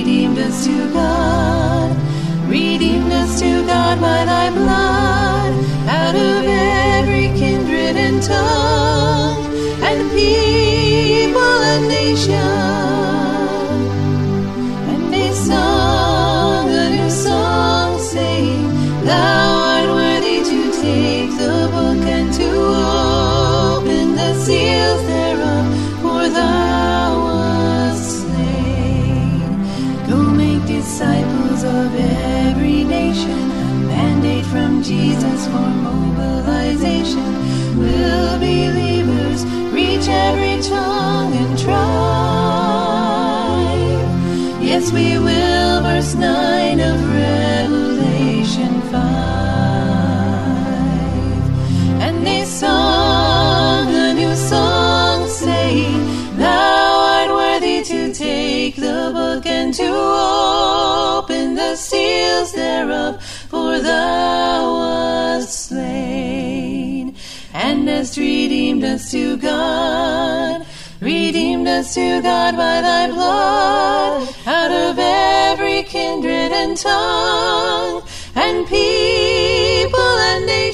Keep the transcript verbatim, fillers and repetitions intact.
redeemed us to God, redeemed us to God by thy blood, out of every kindred and tongue, and people and nation. And they sung a new song, saying, Thou art worthy to take the book and to open the seals thereof, for thou wast slain. Go make disciples of every nation, mandate from Jesus for mobilization. Will believers reach every tongue and tribe? Yes, we will. Verse nine of Revelation five. And they sung a new song, saying, Thou art worthy to take the book and to open the seals thereof, for thou wast slain, and hast redeemed us to God, redeemed us to God by thy blood, out of every kindred and tongue, and people and nation.